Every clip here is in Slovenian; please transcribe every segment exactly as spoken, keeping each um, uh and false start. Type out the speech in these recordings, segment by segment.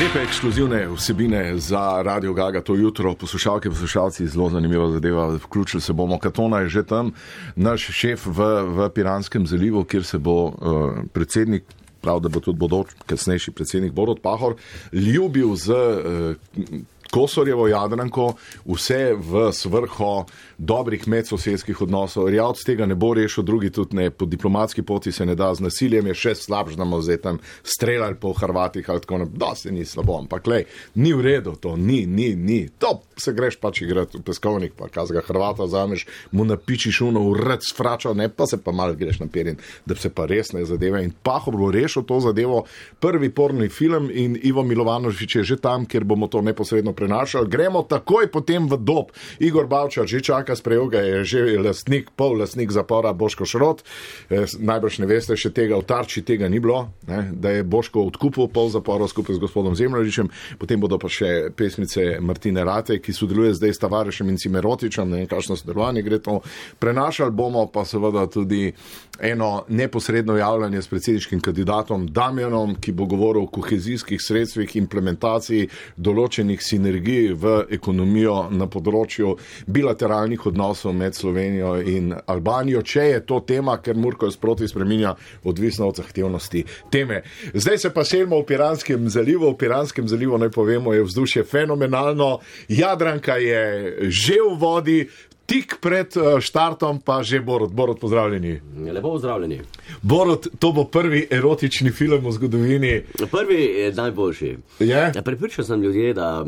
Lepe ekskluzivne vsebine za Radio Gaga to jutro. Poslušalke, poslušalci, zelo zanimiva zadeva. Vključili se bomo. Katona je že tam, naš šef v, v Piranskem zalivu, kjer se bo uh, predsednik, prav da bo tudi bodoč, kasnejši predsednik Borut Pahor, ljubil z uh, Kosorjevo Jadranko, vse v svrho dobrih medsosedskih odnosov. Rjavc tega ne bo rešil, drugi tudi ne. Po diplomatski poti se ne da, z nasiljem je še slabš, da mu zdaj tam streljali po Hrvatih ali tako naprej. Da se ni slabo, ampak lej, ni v redu to, ni, ni, ni. To se greš pač igrati v peskovnik, pa kazga Hrvata vzameš, mu napičiš uno v rad sfračal, ne, pa se pa malo greš na perin, da se pa resne zadeve. In Pahor bo rešil to zadevo, prvi porni film in Ivo Milovanović je že tam, kjer bomo to neposredno prenašali. Gremo takoj potem v Dob. Igor Bavčar že čaka, sprejel ga je že lastnik, pol lastnik zapora Boško Šrot. E, najbrž ne veste, še tega v Tarči tega ni bilo, ne, da je Boško odkupil pol zapora skupaj z gospodom Zemljaričem. Potem bodo pa še pesmice Martine Rate, ki sodeluje zdaj s Tavarešem in Cimerotičem, ne vem, kakšno sodelovanje gre to. Prenašali bomo pa seveda tudi eno neposredno javljanje s predsedniškim kandidatom Damjanom, ki bo govoril o kohezijskih sredstvih, implementaciji določenih sinergij v ekonomijo na področju bilateralnih odnosov med Slovenijo in Albanijo, če je to tema, ker Murko je sproti spreminja, odvisno od zahtevnosti teme. Zdaj se pa selimo v Piranskem zalivu. V Piranskem zalivu, naj povemo, je vzdušje fenomenalno. Jadranka je že v vodi, tik pred štartom pa že Borut. Borut, pozdravljeni. Lepo pozdravljeni. Borut, to bo prvi erotični film v zgodovini. Prvi je najboljši. Je? Prepričal sem ljudje, da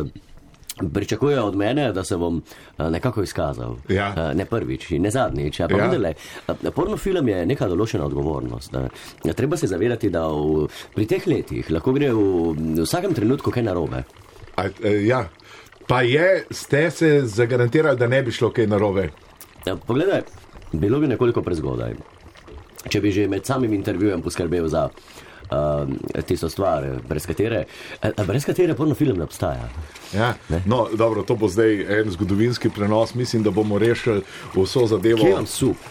pričakujejo od mene, da se bom nekako izkazal. Ja. Ne prvič, ne zadnjič. Pa ja. Vendele, porno film je neka določena odgovornost. Treba se zavedati, da v, pri teh letih lahko gre v, v vsakem trenutku kaj narobe. A, ja. Pa je, ste se zagarantirali, da ne bi šlo kaj narobe? Ja, pogledaj, bilo bi nekoliko prezgodaj. Če bi že med samim intervjujem poskrbel za uh, tisto stvar, brez katere, uh, brez katere porno film ne obstaja. Ja, ne? No, dobro, to bo zdaj en zgodovinski prenos. Mislim, da bomo rešili vso zadevo. Kje imam sup?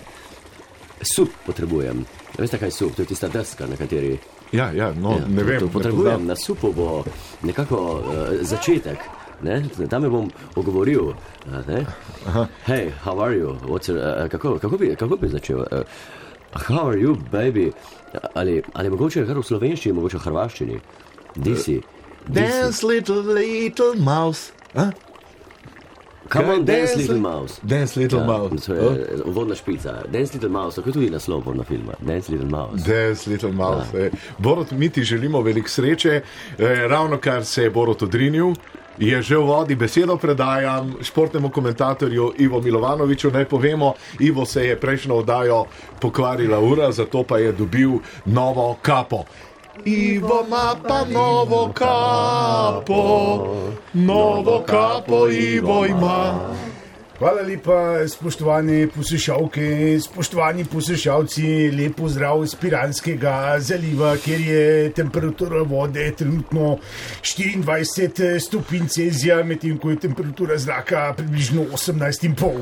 Sup potrebujem. Veste, kaj je sup? To je tista deska, na kateri... Ja, ja, no, ja, ne vem. Potrebujem, na supu bo nekako uh, začetek. Ne? Tam me bom ogovoril. Ne? Hey, how are you? Your, uh, kako, kako, bi, kako bi začel? Uh, how are you, baby? Ali, ali mogoče kar v slovenščini, mogoče v hrvaščini? Disi. Dance, little, little mouse. Huh? Come on, dance, dance little mouse. Dance, little ja, mouse. To je uvodna špica. Dance, little mouse, tako je tudi naslov porno filma. Dance, little mouse. Dance, little mouse. Ja. Eh. Borut, mi ti želimo veliko sreče. Eh, ravno kar se je Borut odrinil, je že v vodi. Besedo predajam športnemu komentatorju Ivo Milovanoviću. Naj povemo, Ivo se je prejšnjo oddajo pokvarila ura, zato pa je dobil novo kapo. Ivo ima pa novo kapo, novo kapo Ivo ima. Hvala lepa, spoštovani poslušalke, spoštovani poslušalci, lep pozdrav iz Piranskega zaliva, kjer je temperatura vode trenutno štiriindvajset stopinj Celzija, medtem ko je temperatura zraka približno osemnajst in pol.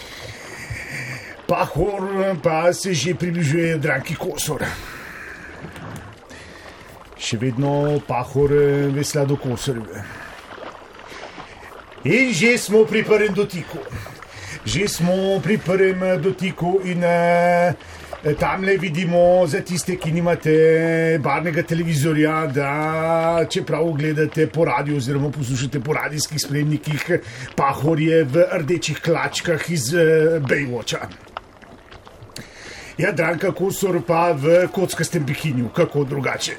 Pahor pa se že približuje Jadranki Kosor. Še vedno Pahor vesla do Kosorjeve. In že smo pri prvem dotiku. Že smo pri prvem dotiku in uh, tamle vidimo za tiste, ki nimate barnega televizorja, da čeprav gledate po radiju oziroma poslušate po radijskih spremnikih, Pahor je v rdečih hlačkah iz uh, Baywatcha. Jadranka Kosor pa v kockastem bikiniju, kako drugače.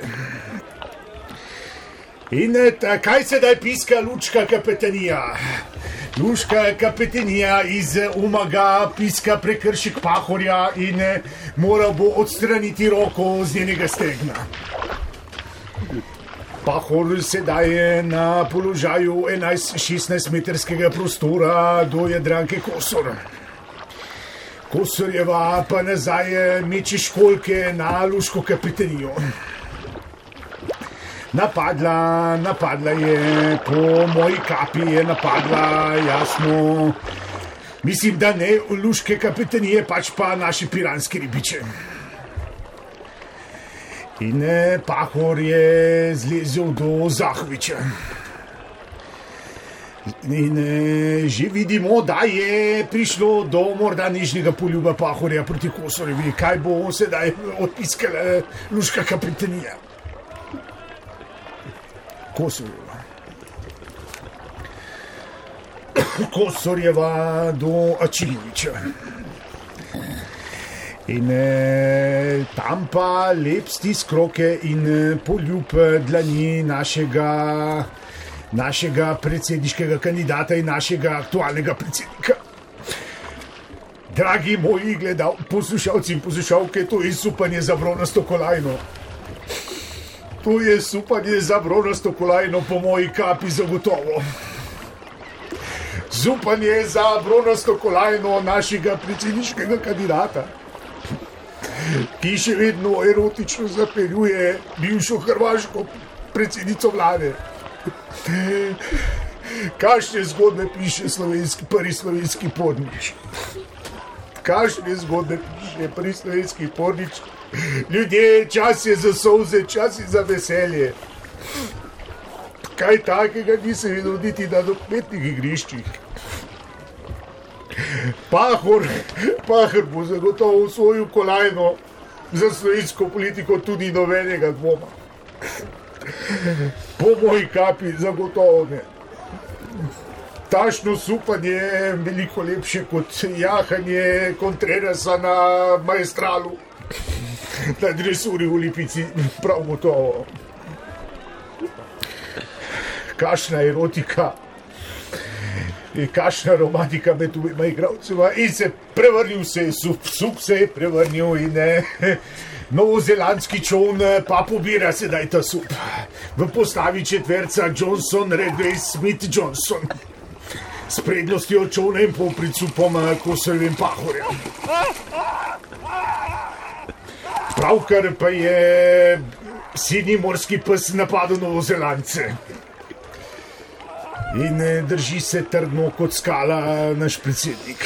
In kaj sedaj piska lučka kapetanija? Lučka kapetanija iz Umaga piska prekršek Pahorja in mora bo odstraniti roko z njenega stegna. Pahor sedaj je na položaju enajst-šestnajst metrskega prostora do Jadranke Kosor. Kosorjeva pa nazaj meče školjke na luško kapetanijo. Napadla, napadla je, po moji kapi je napadla, jasno. Mislim, da ne luške kapetanije, pač pa naše piranske ribiče. In eh, Pahor je zlezel do Zahoviča. In eh, že vidimo, da je prišlo do morda nižnega poljuba Pahorja proti Kosorjevi. Kaj bo sedaj odpiskala luška kapitanija? Kosorjeva. Kosorjeva do Ačimoviča. In eh, tam pa lep stisk roke in eh, poljub dlani našega, našega predsedniškega kandidata in našega aktualnega predsednika. Dragi moji gledal, poslušalci in poslušalke, to je supanje za bronasto kolajno. To je supanje za bronasto kolajno po moji kapi zagotovo. Supanje za bronasto kolajno našega predsedniškega kandidata, ki še vedno erotično zapeljuje bivšo hrvaško predsednico vlade. Kakšne zgodbe piše slovenski, prvi slovenski pornič? Kakšne zgodbe piše prvi slovenski pornič? Ljudje, čas je za solze, čas je za veselje. Kaj takega nisem videl niti na nogometnih igriščih. Pahor, Pahor bo zagotovo svojo kolajno za slovensko politiko, tudi nobenega dvoma. Po moji kapi zagotovo ne. Tašno supanje je veliko lepše kot jahanje Contrerasa na Maestralu, na dresuri v Lipici, prav gotovo. Kakšna erotika, kakšna romantika med obema igralcema in se prevrnil se je sup, sup se je prevrnil in eh, novozelandski čovn pa pobira sedaj ta sup. V postavi četverca Johnson, Redway, Smith, Johnson. S prednostjo čovna in pol pred supom Kosorjevim Pahorja. Pravkar pa je sinji morski pes napadel Novozelandce. In drži se trdno kot skala naš predsednik.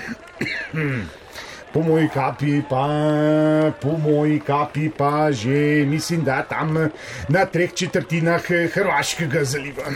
Po moji kapi pa, po moji kapi pa že mislim, da tam na treh četrtinah Hrvaškega zaliva.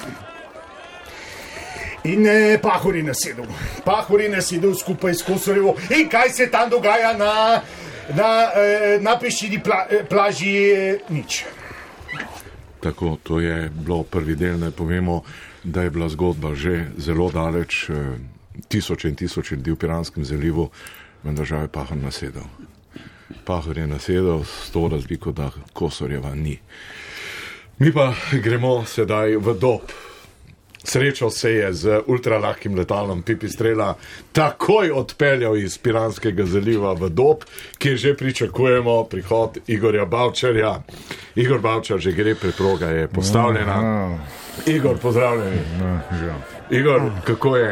In Pahor je nasedel. Pahor je nasedel skupaj s Kosorjevo. In kaj se tam dogaja na, na, na peščini pla, plaži? Nič. Tako, to je bilo prvi del, ne povemo, da je bila zgodba že zelo daleč, tisoče in tisoče ljudi v Piranskem zalivu, vendar žal je Pahor nasedel. Pahor je nasedel s to razliko, da Kosorjeva ni. Mi pa gremo sedaj v Dob. Srečal se je z ultralahkim letalom Pipistrela, takoj odpeljal iz Piranskega zaliva v Dob, kjer že pričakujemo prihod Igorja Bavčarja. Igor Bavčar že gre, preproga je postavljena. Igor, pozdravljeni. Igor, kako je?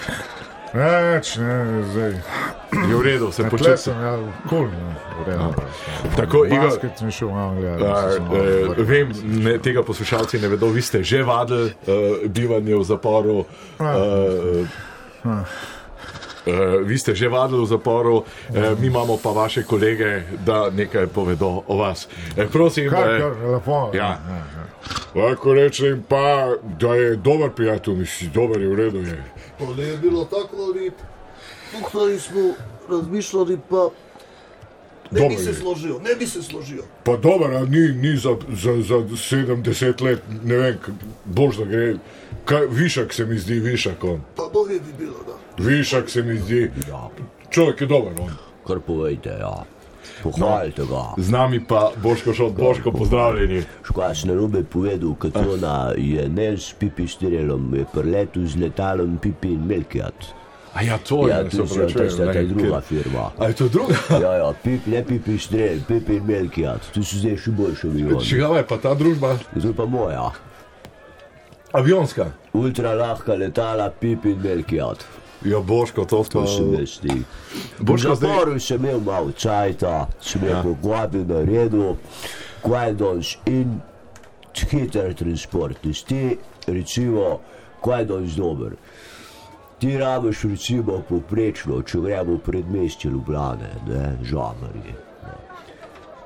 Več, ne, zdaj. Je v redu, se počutim. Tle sem, ja, kul, ne, v redu. Tako, Igor, basket sem šel malo gledati. uh, vem, ne, tega poslušalci ne vedo, vi ste že vadili uh, bivanje v zaporu. Uh, Uh, vi ste že vadili v zaporu, uh, mi imamo pa vaše kolege, da nekaj povedo o vas. Uh, prosim, Kar, uh, kar, lepo. ja. Ja, ja. Lahko rečem pa, da je dober prijatelj, misli, dober je, v redu je. Pa ne je bilo tako, ali tukaj smo razmišljali, pa ne Dober bi se je. složil, ne bi se složil. Pa dober, a ni, ni za, za, za sedemdeset let, ne vem, bož da gre, kaj, višak se mi zdi, višak on. Pa bolje bi bilo, da. Višak se mi zdi, človek je dober on. Kar povejte, ja. Pohvalite ga. z nami pa Boško Šot. Boško, pozdravljeni. Škoda se narobe povedal, Katona je ne s Pipistrelom, je preletel z letalom Pipi in Melkijat. A ja, to je, Ja, se to je opravičujem, tista ta ne, druga ker- firma. A je to druga? Ja, ja, Pip, ne Pipistrel, Pipi in Melkijat. Tu so zdaj še boljše avioni. Čigava je pa ta družba? To je pa moja. Avionska. Ultra lahka letala Pipi in Melkijat. Ja, Boško, to To pa... se vesti. V Boško, zdaj... zaporu sem imel malo cajta, sem Ja. rekel, kvabi na redu, kaj danes in hiter transport. Ti, recimo, kaj danes dober. Ti rabiš recimo poprečno, če gremo v predmestje Ljubljane, ne, Žamarje.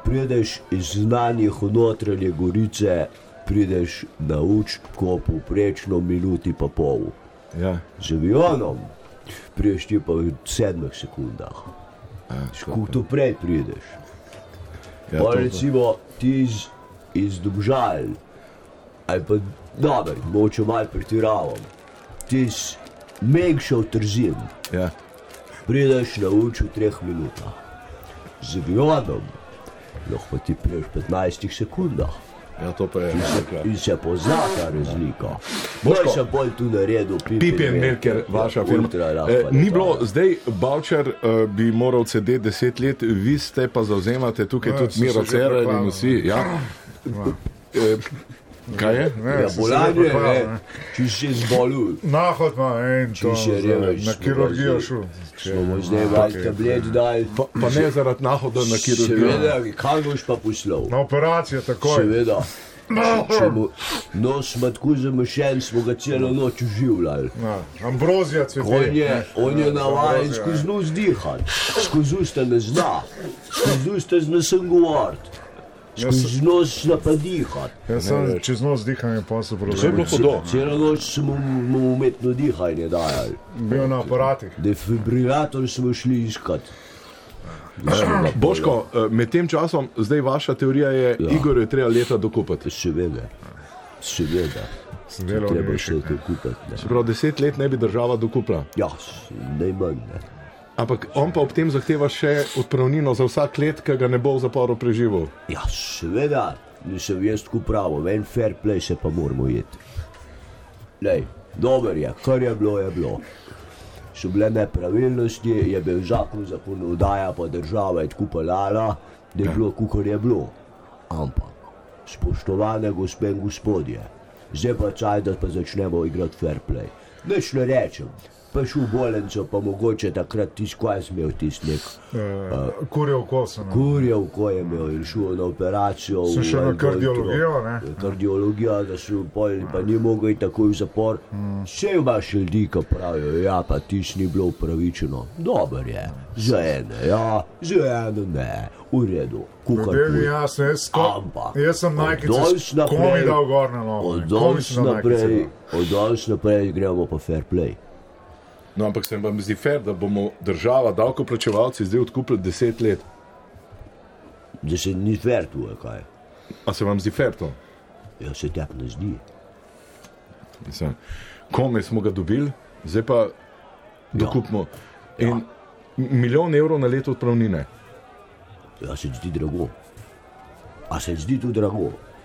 prideš iz znanih v notranje Gorice, prideš na uč, ko povprečno minuti pa pol. Ja. Z avionom prideš ti pa v sedmih sekundah. Kako prej prideš? Ja, Pa to- recimo ti iz, iz Domžal, ali pa dober, moče malo pretiravam, ti iz Mengša v Trzin, Ja. prideš na uč v treh minutah. Z avionom lahko pa ti prideš v petnajstih sekundah. Ja, to pa je nekaj. In se pozna ta razlika. Boško. Boj sem bolj tu naredil, Pipi and Melker, vaša firma. Eh, ni bilo, zdaj Bavčar eh, bi moral sedeti deset let, vi ste pa zauzemate tukaj Ja, tudi sem Miro se že Cerar in prehvalil. vsi. Ja. Eh, kaj je? Ne, Ja, sem se bolan že je, pohvalil, ne, ne. če si zbolil. Nahod ima en to, Če si revež, na smo kirurgijo ga šel. Smo mu zdaj val tablet dali. Pa, pa ne zaradi nahoda na kirurgijo. Seveda, kaj boš pa poslal? Na operacijo takoj. Seveda. Če mu nos ima tako zamešen, smo ga celo noč uživljali. Ja, Ambrozija cveti. On je, on je navajen Ambrozija, skozi nos dihati, skozi usta ne zna, skozi usta zna sem govoriti, skozi nos zna pa dihati. Jaz sem čez nos dihanje pa se Vse je bilo problem. hudo. Celo noč smo mu umetno dihanje dajali. Bil na aparatih. Defibrilator smo šli iskat. Boško, eh, med tem časom, zdaj vaša teorija je, Ja. Igor je treba leta dokupati. Seveda, seveda, Sem delal v treba Nišek. se to kupiti. ne. Se pravi, deset let ne bi država dokupila. Ja, s- najmanj ne. Ampak on pa ob tem zahteva še odpravnino za vsak let, ki ga ne bo v zaporu preživel. Ja, seveda, nisem jaz tako pravo, en fair play se pa moramo jeti. Lej, dober je, kar je bilo, je bilo. So bile nepravilnosti, je bil zakon, zakonodaja, pa država je tako pelala, da je bilo, kukor je bilo. Ampak, spoštovane gospe in gospodje, zdaj pa čaj, da pa začnemo igrati fair play. Nič ne rečem, pa šel v bolnico, pa mogoče takrat tisti, kaj sem imel tisti nek Uh, Kurjev kosa. No. kurjev, ko je imel in šel na operacijo. Sem v šel na en kardiologijo, bolj- ne. Kardiologija, da so pol, pa ni mogel iti takoj v zapor. Vse imaš ljudi, ki pravijo, ja, pa tiš ni bilo upravičeno. Dober je, za ene, ja, za ene ne, v redu, kukar Ljudje mi kul. jasno, jaz, ko, Ampak, jaz sem od najkice, danes komi naprej- dal gor na novo. Od ne. Komi danes sem dal naprej, najkice. od danes naprej gremo pa fair play. No, ampak se vam zdi fair, da bomo država, davkoplačevalci zdaj odkupili deset let. Da se ni fair tu, je kaj. A se vam zdi fair to? Ja, se tak ne zdi. Mislim, kome smo ga dobili, zdaj pa dokupimo. In Ja. milijon evrov na leto odpravnine. Ja, se zdi drago. A se zdi to drago?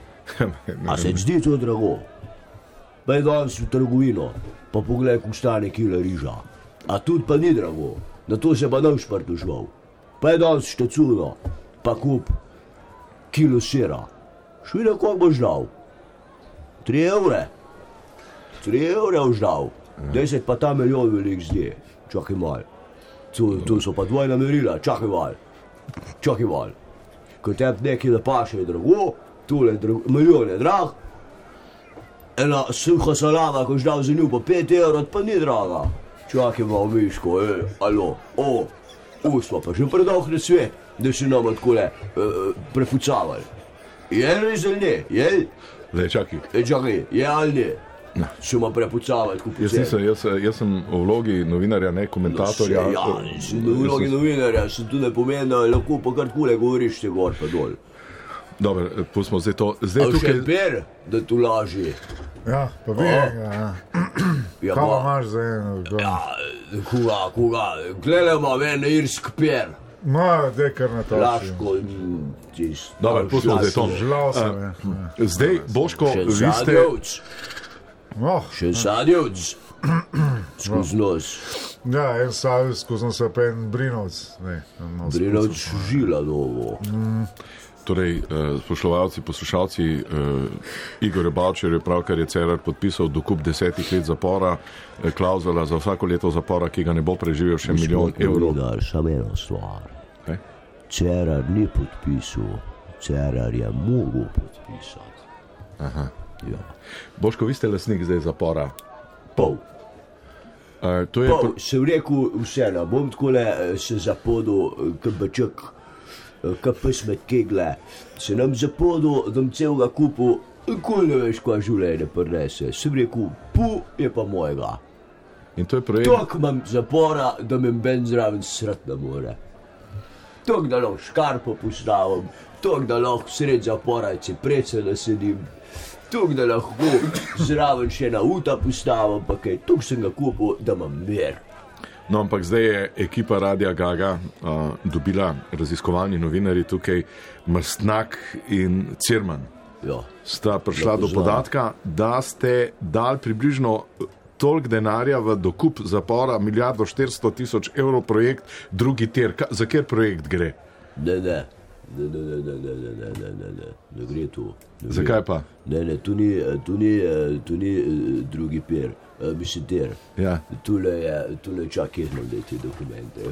A se zdi to drago? Pa je danes v trgovino, pa poglej, kako stane kilo riža. A tudi pa ni drago, na to se pa ne šprtužval. Pa je danes štacuno, pa kup kilo sira. Švida, koliko boš dal? Tri evre. Tri evre boš dal. Deset pa ta milijon velik zdi. Čakaj mal. Tu, tu so pa dvojna merila, čakaj mal. Čakaj mal. Ko tebi nekaj da paše je drago, tule je drago, milijon je drag. Ena suha salama, ko ždal za njo pa pet evrov, pa ni draga. Čakaj mal, Miško, ej, alo, o, usmo pa že predolg svet, da si nam odkole uh, prefucavali. Je res ali ne? Je? Zdaj, čakaj. E, čakaj, je ali ne? Si ma prepucavati, ko Jaz, nisem, jaz, jaz sem v vlogi novinarja, ne komentatorja. Ja, si v vlogi novinarja, se tu ne pomeni, da lahko pa kar kule govoriš te gor pa dol. Dobro, pustimo zdaj to. Zdaj A še tukaj. ber, da tu laži. Ja, pa vi, ja. Ja, Kaj pa pa, imaš za eno? ja, kuga, kuga, gledaj ima ven irsk per, Ma, dej kar na to. laško in tist. Dobro, pustimo zdaj to. Žlal sem, ja. Zdaj, Boško, Še vi ste. sadjevc, Oh, še sadjevc, skozi nos, ja, en savez, ko sem se pa en brinovc. Ne, no, brinovc žila novo. Torej, eh, spoštovalci, poslušalci, eh, Igor Bavčar je pravkar je Cerar podpisal dokup desetih let zapora, eh, klauzula za vsako leto zapora, ki ga ne bo preživel še milijon evrov. Povedal samo eno stvar. Kaj? Cerar ni podpisal, Cerar je mogel podpisati. Aha. Ja. Boško, vi ste lastnik zdaj zapora. Pol. Eh, to je Pol, pr- sem rekel vseeno, bom takole eh, se zapodil, kbček, kaj peš med kegle, se nam zapodil, da mi celega kupu, kol ne veš, kaj življenje prinese. Sem rekel, pu je pa mojega. In to je projekt. Tok imam zapora, da me ben zraven srat ne more. Tok, da lahko škarpo postavim, tok, da lahko sred zapora ciprece nasedim, tok, da lahko zraven še na uta postavim, pa kaj, tok sem ga kupil, da imam mir. No, ampak zdaj je ekipa Radia Gaga uh, dobila raziskovalni novinarji tukaj, Mrstnak in Cirman. Ja. Sta prišla do podatka, da ste dali približno toliko denarja v dokup zapora, milijardo štiristo tisoč evrov projekt, drugi tir. Ka, za kjer projekt gre? Ne, ne, ne, ne, ne, ne, ne, ne, ne, ne, ne, ne gre tu. Ne gre. Zakaj pa? Ne, ne, tu ni, tu ni, tu ni drugi pir, mislim tir. Ja. Tule je, tule čak jaz imam te dokumente.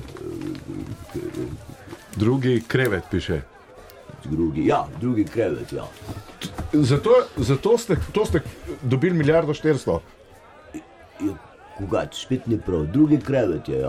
Drugi krevet piše. Drugi, ja, drugi krevet, ja. Zato, zato ste, to ste dobili milijardo štiristo. Je, kogač, spet ni prav, drugi krevet je, ja.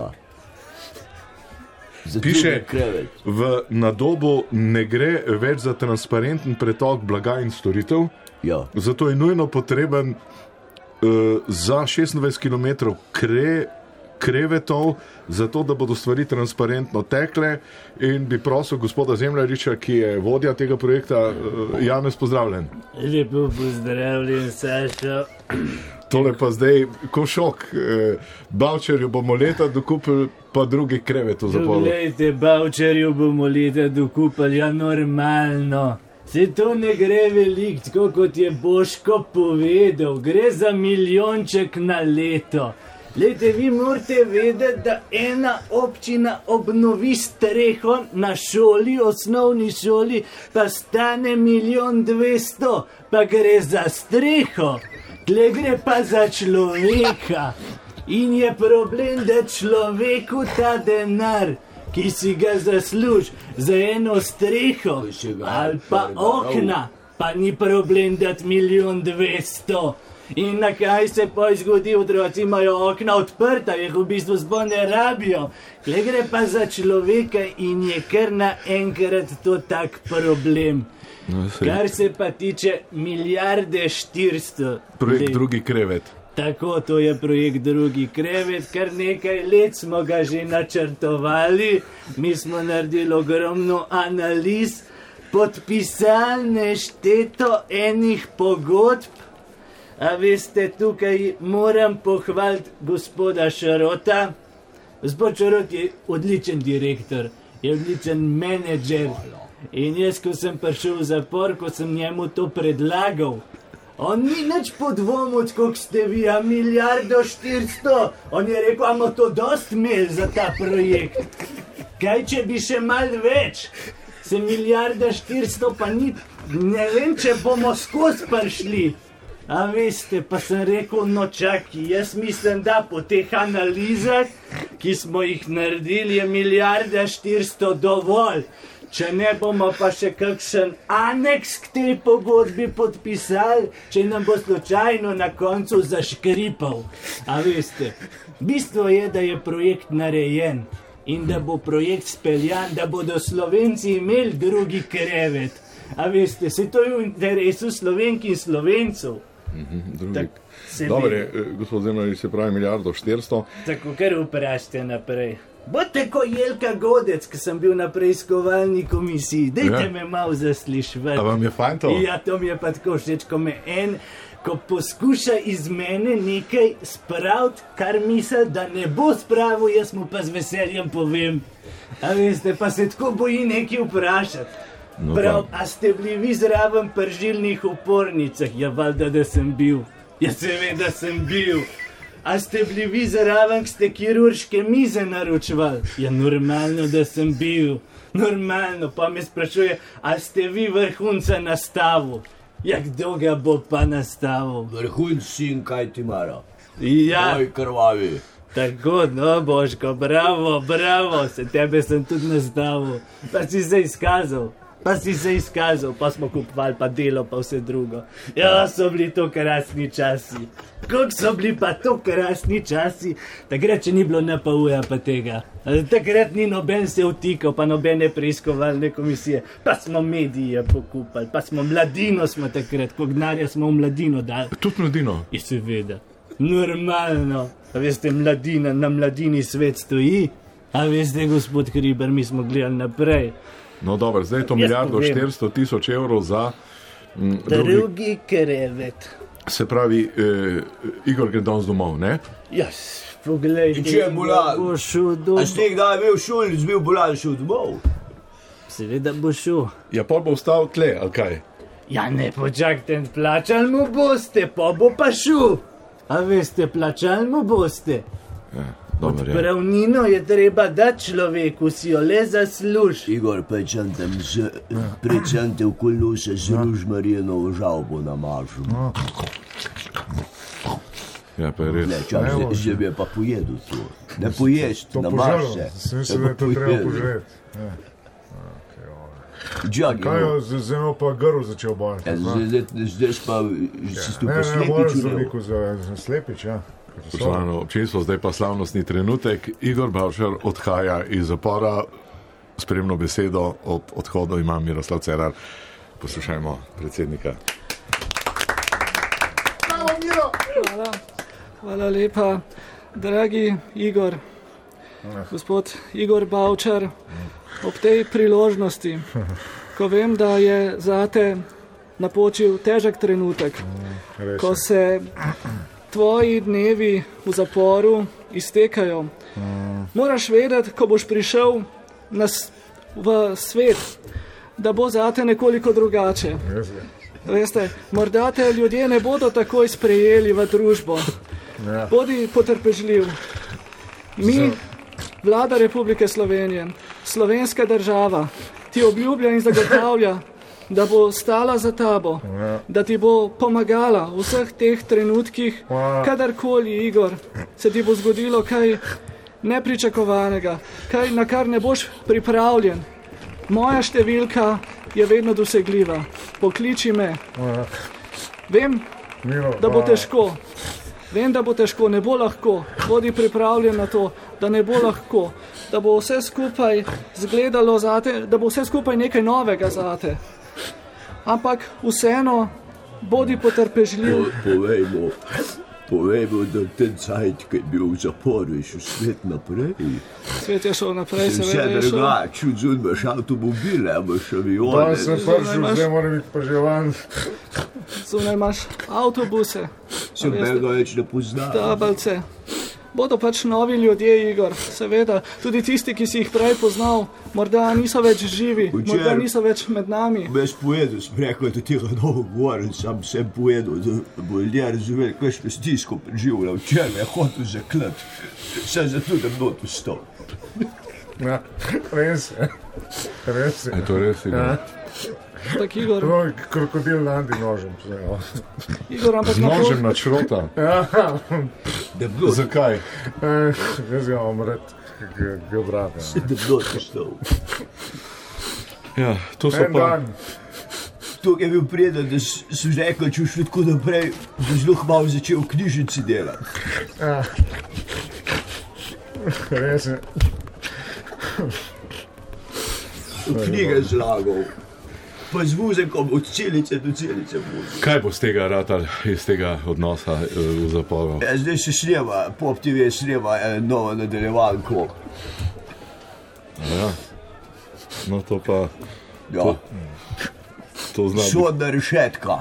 Za piše, drugi krevet. V Nadobu ne gre več za transparenten pretok blaga in storitev, ja. Zato je nujno potreben uh, za šestindvajset kilometrov kre, krevetov, zato da bodo stvari transparentno tekle, in bi prosil gospoda Zemljariča, ki je vodja tega projekta, uh, Janez, pozdravljen. Lepo pozdravljen, Sašo. Tole pa zdaj, ko šok, eh, Bavčerju bomo leta dokupili, pa drugi krevet v zaporu. Poglejte, Bavčerju bomo leta dokupili, ja normalno. Se to ne gre veliko, tako kot je Boško povedal, gre za milijonček na leto. Lejte, vi morate vedeti, da ena občina obnovi streho na šoli, osnovni šoli, pa stane milijon dvesto, pa gre za streho. Tle gre pa za človeka in je problem, da človeku ta denar, ki si ga zasluži za eno streho ali pa okna, pa ni problem dati milijon dvesto. In na kaj se pa zgodi, otroci imajo okna odprta, jih v bistvu sploh ne rabijo. Tle gre pa za človeka in je kar naenkrat to tak problem. No, kar se pa tiče milijarde štiristo. Projekt drugi krevet. Tako, to je projekt drugi krevet, kar nekaj let smo ga že načrtovali, mi smo naredili ogromno analiz, podpisali nešteto enih pogodb, a veste, tukaj moram pohvaliti gospoda Šarota. Gospod Šarot je odličen direktor, je odličen menedžer. In jaz, ko sem prišel v zapor, ko sem njemu to predlagal, on ni nič podvomil, koliko ste vi, a milijardo štiristo. On je rekel, amo to dost imeli za ta projekt. Kaj, če bi še malo več? Se milijarda štiristo pa ni, ne vem, če bomo skozi prišli. A veste, pa sem rekel, no čaki, jaz mislim, da po teh analizah, ki smo jih naredili, je milijarda štiristo dovolj. Če ne bomo pa še kakšen aneks k tej pogodbi podpisali, če nam bo slučajno na koncu zaškripal. A veste, bistvo je, da je projekt narejen in da bo projekt speljan, da bodo Slovenci imeli drugi krevet. A veste, se to je v interesu Slovenk in Slovencov. Drugi. Dobre, gospod Zemljarič, se pravi milijardo štiristo. Tako, kar vprašajte naprej. Bote ko Jelka Godec, ki sem bil na preiskovalni komisiji. Dejte ja. me malo zaslišvati. A vam je fajn to? Ja, to mi je pa tako všeč, ko me en, ko poskuša iz mene nekaj spraviti, kar misli, da ne bo spravil, jaz mu pa z veseljem povem. A veste, pa se tako boji nekaj vprašati. No, prav, a ste bili vi zraven pri žilnih opornicah? Ja, valjda, da sem bil. Ja, seveda sem bil. A ste bili vi zraven, ki ste kirurške mize naročevali? Ja, normalno, da sem bil. Normalno, pa me sprašuje, a ste vi vrhunca nastavil? Ja, kdo ga bo pa nastavil? Vrhunc sin, kaj ti mara? Ja. Moj krvavi. Tako, no, Boško, bravo, bravo, se tebe sem tudi nastavil. Pa si se izkazal. Pa si se izkazal, pa smo kupovali pa delo, pa vse drugo. Ja, so bili to krasni časi. Kako so bili pa to krasni časi, takrat, če ni bilo N P U-ja pa tega. Takrat ni noben se vtikal, pa nobene preiskovalne komisije. Pa smo medije pokupali, pa smo mladino smo takrat, ko gnarja smo v mladino dali. Tudi mladino. In seveda, normalno. A veste, mladina, na mladini svet stoji. A veste, gospod Hribar, mi smo gledali naprej. No, dobro, zdaj je to milijardo štiristo tisoč evrov za m, drugi. Drugi krevet. Se pravi, eh, Igor gre danes domov, ne? Jas, poglej. In če je bolan? Bo šel domov. A ste kdaj imel šolnic, bil bolan, šel domov? Seveda bo šel. Ja, pol bo ostal tle, ali kaj? Ja, ne, počakajte, plačali mu boste, pa bo pa šel. A veste, plačali mu boste. Ja, dobro, ja. Pravnino je treba dati človeku, si jo le zasluži. Igor, pečantem z, prečante v koluše z ružmarinovo žalbo namažu. Ja, pa je res. Ne, čak, že, že bi je pa pojedel to. Ne poješ, To namaž požrl, se. sem mislil, da je to treba požreti. Ja. Džak, Kaj je z z eno pa grl začel bojati? Ja, zdaj, zdaj, zdaj pa si tu Ne, pa ne, moram slepič zdravniku za, za slepič, ja. Spoštovano občinstvo, zdaj pa slavnostni trenutek. Igor Bavčar odhaja iz zapora. Spremno besedo ob odhodu ima Miroslav Cerar. Poslušajmo predsednika. Hvala. Hvala lepa, dragi Igor, gospod Igor Bavčar, ob tej priložnosti, ko vem, da je zate napočil težek trenutek, ko se tvoji dnevi v zaporu iztekajo. Moraš vedeti, ko boš prišel na, v svet, da bo zate nekoliko drugače. Veste, morda te ljudje ne bodo takoj sprejeli v družbo. Bodi potrpežljiv. Mi, vlada Republike Slovenije, slovenska država, ti obljublja in zagotavlja, da bo stala za tabo, da ti bo pomagala v vseh teh trenutkih, kadarkoli, Igor, se ti bo zgodilo kaj nepričakovanega, kaj, na kar ne boš pripravljen. Moja številka je vedno dosegljiva. Pokliči me. Vem, da bo težko. Vem, da bo težko, ne bo lahko. Bodi pripravljen na to, da ne bo lahko. Da bo vse skupaj zgledalo zate, da bo vse skupaj nekaj novega zate. Ampak vseeno, bodi potrpežljiv. Povejmo, povejmo, da ten cajt, ki je bil v zaporu, je šel svet naprej. Svet je šel naprej, Vse seveda je šel. drugače, odzun imaš avtomobile, imaš avione. Da sem prišel, zdaj moram biti pa že van. Zunaj imaš avtobuse, Se mega več ne pozna. tabalce. Bodo pač novi ljudje, Igor, seveda. Tudi tisti, ki si jih prej poznal, morda niso več živi, Včeraj- morda niso več med nami. Bez povedal sem rekel, da tega novo govorim, sam sem povedal, da bo ljudje razumeli, kakšno stisko preživlja. Včeraj je hotel zaklet, vse zato, da bo to stal. Ja, res je. Res je. Je to res, Igor? Tak, Igor, To je krokodil Nandi nožem. Igor, ampak Z na nožem na črota. Ja, Da bo, Zakaj? eh, jaz ga imam rad, ga- ga brata. da bo to stal. Ja, to so En pa... dan. To je bil preden, da s- sem rekel, če šli tako naprej, bo zelo hmalo začel v knjižnici delati. Ja. Res je. V knjige zlagal. Pa z muzikom od celice do celice vozil. Kaj bo z tega ratal, iz tega odnosa eh, v zaporu? Ja, zdaj se snema, Pop T V snema eh, novo nadaljevanko. Ja. No, to pa... Ja, To zna biti. sodna rešetka.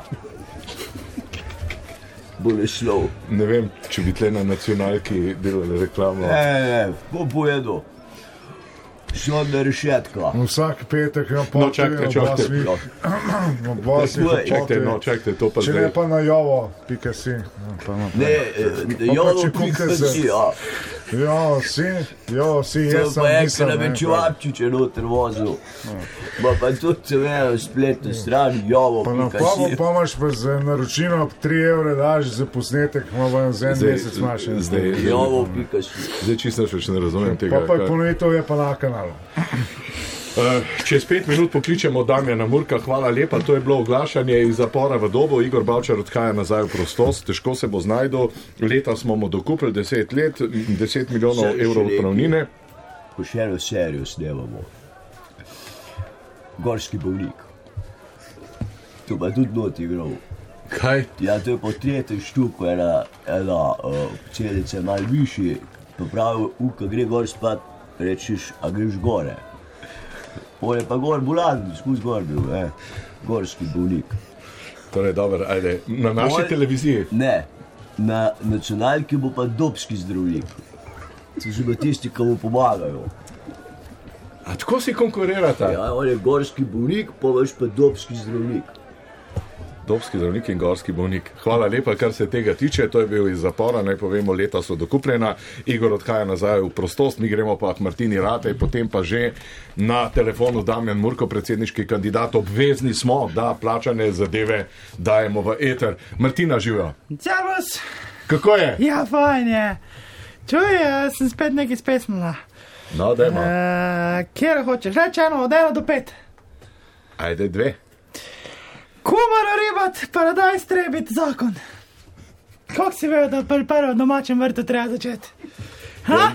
Bo naslov. Ne vem, če bi tle na nacionalki delali reklamo. Ne, ne, ne, bom povedal. Sodna rešetka. Vsak petek na No, pol. čakajte, čakajte. Na bosih. Čakajte, no, čakajte, to pa Če ne zdaj. pa na jovo, pika si. Ja, pa na- Ne, eh, jovo če pika kuka se- si, ja. Jo, si, jo, si, To jaz sem pa je, nisem. ker na ne, večuvapčiče noter vozil. Ma pa tudi se vejo spletno stran, jovo Pa na pika pavo si. pa imaš pa za naročino tri evre daš za posnetek, ima pa za en Zdaj- mesec imaš. en. zdaj- Jovo pika si. Zdaj čisto več ne razumem Pa tega. pa kaj- ponovitev je pa na kanalu. Čez pet minut pokličemo Damjana Murka, hvala lepa, to je bilo oglašanje iz zapora v dobo, Igor Bavčar odhaja nazaj v prostost, težko se bo znajdel, leta smo mu dokupili deset let, deset milijonov evrov odpravnine. Ko še eno serijo snemamo, Gorski bolnik, to pa tudi not igral. Kaj? Ja, to je po tretjem štuku, ena, ena uh, celica malo višji, pa pravi, u, ko gre gor spat, rečeš, a greš gore. On je pa gor bulan, skuz gor bil, eh, Gorski bolnik. Torej, dobro, ajde, na naši Pol, televiziji? Ne, na nacionalki bo pa Dobski zdravnik. To so pa tisti, ki mu pomagajo. A tako si konkurirata? Ja, on je Gorski bolnik, pa veš pa Dobski zdravnik. Dobski zdravnik in Gorski bolnik. Hvala lepa, kar se tega tiče, to je bil iz zapora, naj povemo, leta so dokupljena, Igor odhaja nazaj v prostost, mi gremo pa k Martini Ratej, potem pa že na telefonu Damjan Murko, predsedniški kandidat, obvezni smo, da plačane zadeve dajemo v eter. Martina, živijo. Servus. Kako je? Ja, fajn je. Čuj, sem spet nekaj spesnila. No, dajmo. Uh, kjer hočeš, reč eno, od ena do pet. Ajde, dve. Kumaro ribat, paradajz trebit zakon. Kako si vedel, da pri prvem domačem vrtu treba začeti? Ha?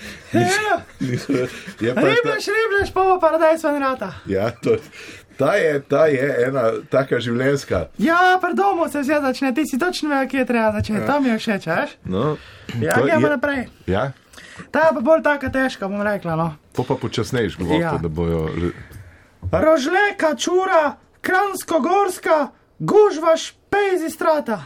Ribljaš, ribljaš, pa bo paradajz van rata. Ja, to, ta, je, ta je ena taka življenjska. Ja, pri domu se vse začne, ti si točno ve, kje treba začeti, to mi je všeč, veš? No, ja, gremo naprej. Ja? Ta je pa bolj taka težka, bom rekla, no. To pa počasnejš govorite, ja. Da bojo... Rožle, kačura, Kranjsko-Gorska, gužva, špejzi strata.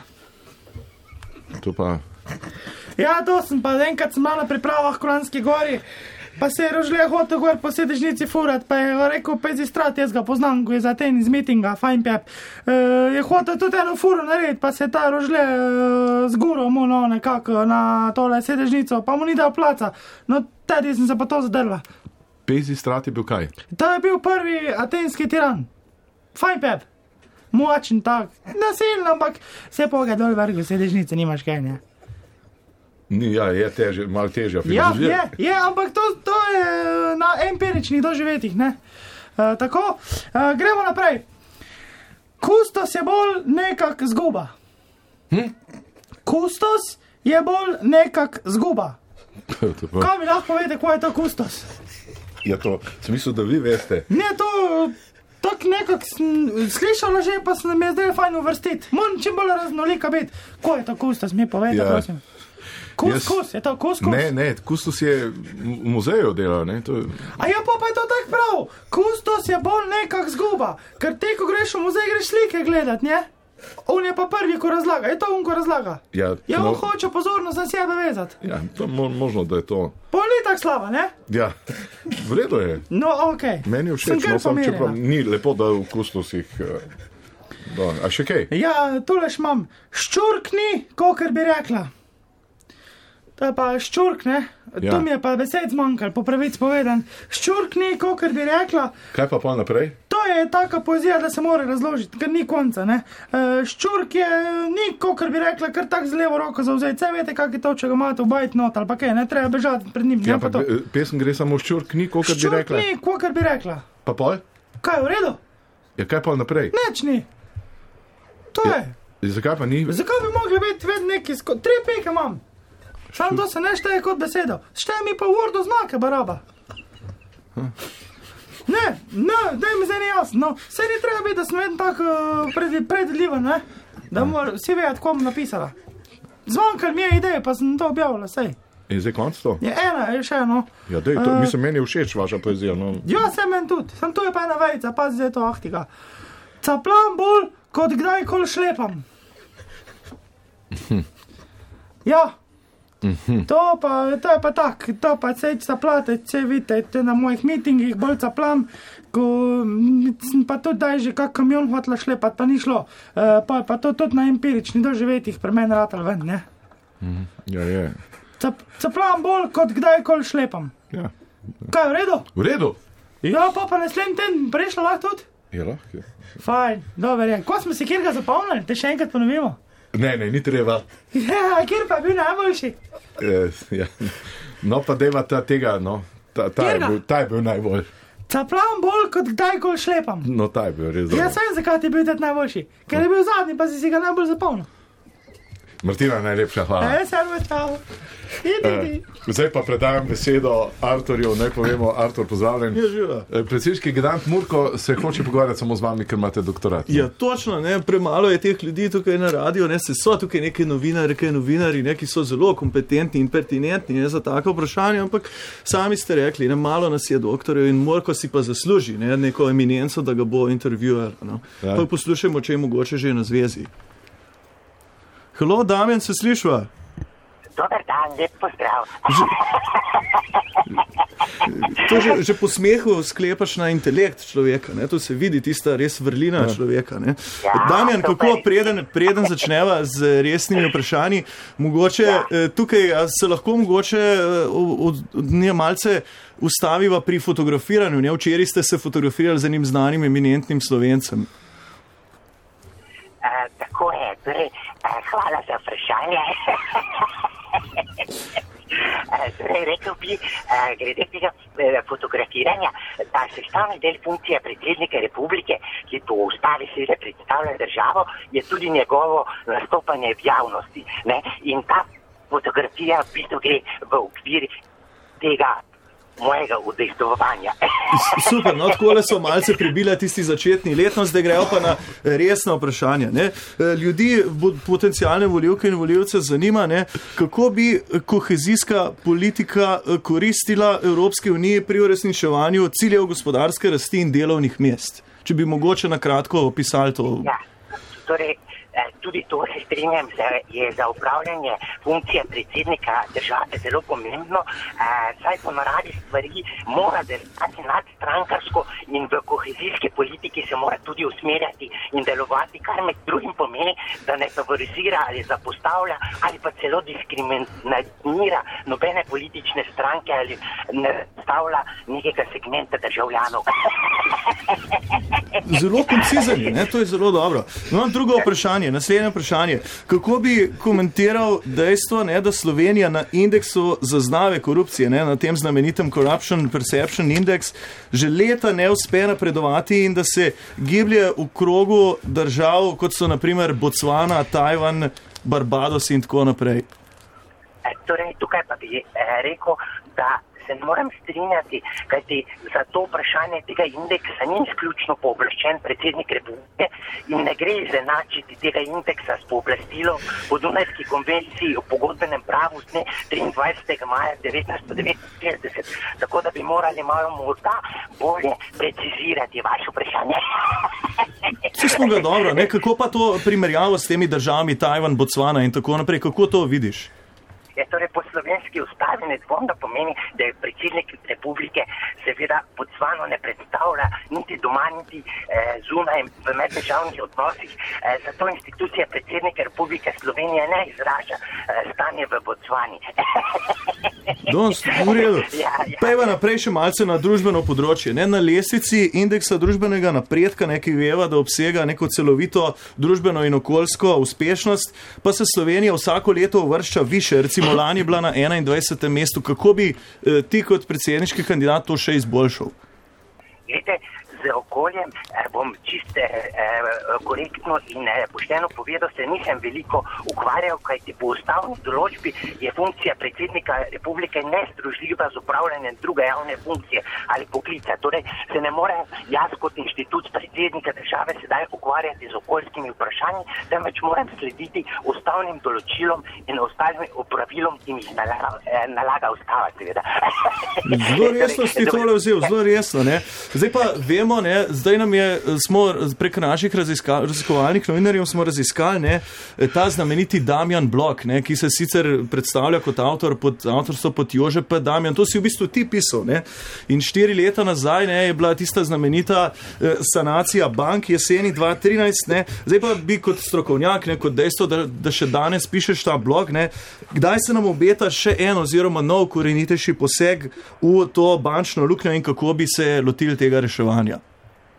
To pa... Ja, to sem pa, enkrat sem malo pripravah v Kranjski gori, pa se je Rožle hotel gor po sedežnici furat, pa je rekel, pejzi strat, jaz ga poznam, ko je za ten iz mitinga, fajn pep. E, je hotel tudi eno furo narediti, pa se je ta Rožle e, zgural mu, no, nekako na tole sedežnico, pa mu ni dal placa. No, tedi sem se pa to zadrla. Pejzi strat je bil kaj? To je bil prvi atenski tiran. Fajn pep, močen tak, nasilno, ampak se poga dol vrgu sedežnice, nimaš kaj, ne? Ni, ja, je teže, malo težja Ja, filozofija. je, je, ampak to, to je na empiričnih doživetih, ne? Uh, tako, uh, gremo naprej. Kustos je bolj nekak zguba. Hm? Kustos je bolj nekak zguba. Kaj mi lahko povete, kaj je to kustos? Ja, to, sem mislil, da vi veste. Ne, to... Tako nekako sem slišala že, pa se nam je zdaj fajn uvrstiti. Moram čim bolj raznolika biti. Ko je to kustos, mi povejte, ja. Prosim. Kus, yes. Kus, je to kus, kus? Ne, ne, kustos je v muzeju delal, ne? To je... A ja, pa, pa je to tako prav. Kustos je bolj nekak zguba, ker te, ko greš v muzej, greš slike gledat, ne? On je pa prvi, ko razlaga. Je to on, ko razlaga? Ja, ja on no... hoče pozornost na sebe vezati. Ja, to mo možno, da je to... Pa ni tak slava, ne? Ja, v redu je. No, okej. Okay. Meni je všeč, no, sam, čeprav ni lepo, da v kustosih... Da, a še kaj? Ja, tulež imam. Ščurkni, kokar bi rekla. To je pa ščurk, ne? Ja. Tu mi je pa besed zmanjkal, po pravic povedan. Ščurkni, kokar bi rekla. Kaj pa pa naprej? To je taka poezija, da se mora razložiti, ker ni konca, ne? E, ščurk je, ni, kokar bi rekla, kar tak z levo roko zauzeti. Vse vete, kak je to, če ga imate v bajt not, ali pa kaj, ne treba bežati pred njim. Ja, pa, pa pesem gre samo ščurkni, kokar bi rekla. Ščurkni, kokar bi rekla. Pa pol? Kaj, v redu? Ja, kaj pa naprej? Neč ni. To je. Ja, zakaj pa ni? Zakaj bi mogli biti ved neki sko... Tri peke imam. Samo to se ne šteje kot besedo. Šteje mi pa v Wordu znake, baraba. Huh. Ne, ne, daj mi zdaj ni jasno. No, vse ni treba biti, da sem vedno tako uh, pred, predvidljiven, ne? Da mora vsi vedeti, komu napisala. Zvonkal mi je ideje, pa sem to objavila, sej. In zdaj konc to? Je ena, je še eno. Ja, dej, to, uh, mislim, meni je všeč vaša poezija, no. Ja, se meni tudi. Sem tu je pa ena vejica, pazi zdaj to ahtiga. Caplam bolj, kot kdajkoli šlepam. Ja. To pa, to je pa tak, to pa sej caplate, če vidite, te na mojih mitingih bolj caplam, ko pa tudi daj že kak kamion hotla šlepat, pa ni šlo. E, pa pa to tudi na empirični doživetih pri meni ratal ven, ne? Mm, ja, je. Cap, caplam bolj, kot kdajkoli šlepam. Ja. Kaj, v redu? V redu? Ja, pa pa naslednji teden prešla lahko tudi? Ja, lahko je. Fajn, dober je. Ko smo si kjer ga zapomnili, te še enkrat ponovimo? Ne, ne, ni treba. Ja, kjer pa je bil najboljši? E, ja. No, pa deva ta tega, no. Ta, ta, je bil, ta je bil najbolj. Capljavam bolj kot kdajkoli šlepam. No, ta je bil res dobro. Jaz vem, zakaj ti je bil tet najboljši. Ker je bil zadnji, pa si si ga najbolj zapomnil. Martina, najlepša hvala. E, servo, čau. Idi, idi. Eh, zdaj pa predajam besedo Arturju, naj povemo, Artur, pozdravljen. Ja, živa. Predsedniški gigant Murko se hoče pogovarjati samo z vami, ker imate doktorat. Ja, točno, ne, premalo je teh ljudi tukaj na radiju, ne, se so tukaj neki novinari, neki novinari, ne, ki so zelo kompetentni in pertinentni, ne, za tako vprašanje, ampak sami ste rekli, ne, malo nas je doktorjev in Murko si pa zasluži, ne, neko eminenco, da ga bo intervjuer, no. Ja. Pa poslušajmo, če je mogoče že na zvezi. Halo, Damjan, se slišva? Dobar dan, lep pozdrav. Že, to že, že po smehu sklepaš na intelekt človeka, ne? To se vidi, tista res vrlina ja. človeka. Ne? Ja, Damjan, kako preden, preden začneva z resnimi vprašanji, mogoče ja. tukaj se lahko mogoče od, od nje malce ustaviva pri fotografiranju. Ne? Včeraj ste se fotografirali z enim znanim eminentnim Slovencem. Uh, tako je, torej, uh, hvala za vprašanje. uh, torej, rekel bi, uh, glede tega uh, fotografiranja, da sestavni del funkcije predsednika republike, ki po ustavi seveda predstavlja državo, je tudi njegovo nastopanje v javnosti. Ne? In ta fotografija v bistvu gre v okvir tega mojega udejstvovanja. Super, no takole so malce prebila tisti začetni let, no zdaj grejo pa na resna vprašanja. Ne? Ljudi, potencijalne volivke in volivce zanima, ne, kako bi kohezijska politika koristila Evropske unije pri uresničevanju ciljev gospodarske rasti in delovnih mest. Če bi mogoče na kratko opisali to. Ja, torej, tudi to se strinjam, da je za upravljanje funkcije predsednika države zelo pomembno, saj po naravi stvari mora delovati nadstrankarsko in v kohezijski politiki se mora tudi usmerjati in delovati, kar med drugim pomeni, da ne favorizira ali zapostavlja ali pa celo diskriminira nobene politične stranke ali ne stavlja nekega segmenta državljanov. Zelo koncizen je, ne? To je zelo dobro. No, drugo vprašanje, naslednje vprašanje. Kako bi komentiral dejstvo, ne, da Slovenija na indeksu zaznave korupcije, ne, na tem znamenitem Corruption Perception Index, že leta ne uspe napredovati in da se giblje v krogu držav, kot so na primer Botswana, Tajvan, Barbados in tako naprej? Torej, tukaj pa bi rekel, da se ne morem strinjati, kajti za to vprašanje tega indeksa ni izključno pooblaščen predsednik republike in ne gre izenačiti tega indeksa s pooblastilom po Dunajski konvenciji o pogodbenem pravu z dne triindvajsetega maja devetnajststo devetinšestdeset. Tako da bi morali malo morda bolje precizirati vaše vprašanje. Vsi smo ga dobro, ne? Kako pa to primerjavo s temi državami Tajvan, Botswana in tako naprej, kako to vidiš? Je torej po slovenski ustavi nedvomno pomeni, da je predsednik republike seveda Botswano ne predstavlja niti doma, niti eh, zunaj v meddržavnih odnosih. Eh, zato institucija predsednika Republike Slovenije ne izraža eh, stanje v Botswani. Dost, v redu. Ja, ja. Pejva naprej še malce na družbeno področje. Ne? Na lestvici indeksa družbenega napredka, neki veva, da obsega neko celovito družbeno in okoljsko uspešnost, pa se Slovenija vsako leto uvršča više, recimo lani je bila na enaindvajsetem mestu. Kako bi eh, ti kot predsedniški kandidat to še izboljšal? Glede, z okoljem eh, bom čiste eh, korektno in eh, pošteno povedal, se nisem veliko ukvarjal, kajti po ustavni določbi je funkcija predsednika republike nezdružljiva z upravljanjem druge javne funkcije ali poklica. Torej se ne morem jaz kot inštitut predsednika države sedaj ukvarjati z okoljskimi vprašanji, temveč moram slediti ustavnim določilom in ostalim opravilom, ki mi jih nalaga, eh, nalaga ustava, seveda. Zelo resno si tole vzel, zelo resno, ne? Zdaj pa vemo, ne, zdaj nam je, smo prek naših raziskovalnih novinarjev smo raziskali, ne, ta znameniti Damjan Blok, ne, ki se sicer predstavlja kot avtor pod avtorstvo pod Jože P. Damjan, to si v bistvu ti pisal, ne, in štiri leta nazaj, ne, je bila tista znamenita eh, sanacija bank jeseni dva tisoč trinajst, ne, zdaj pa bi kot strokovnjak, ne, kot dejstvo, da, da še danes pišeš ta blog, ne, kdaj se nam obeta še en oziroma nov korenitejši poseg v to bančno luknjo in kako bi se lotili tega reševanja?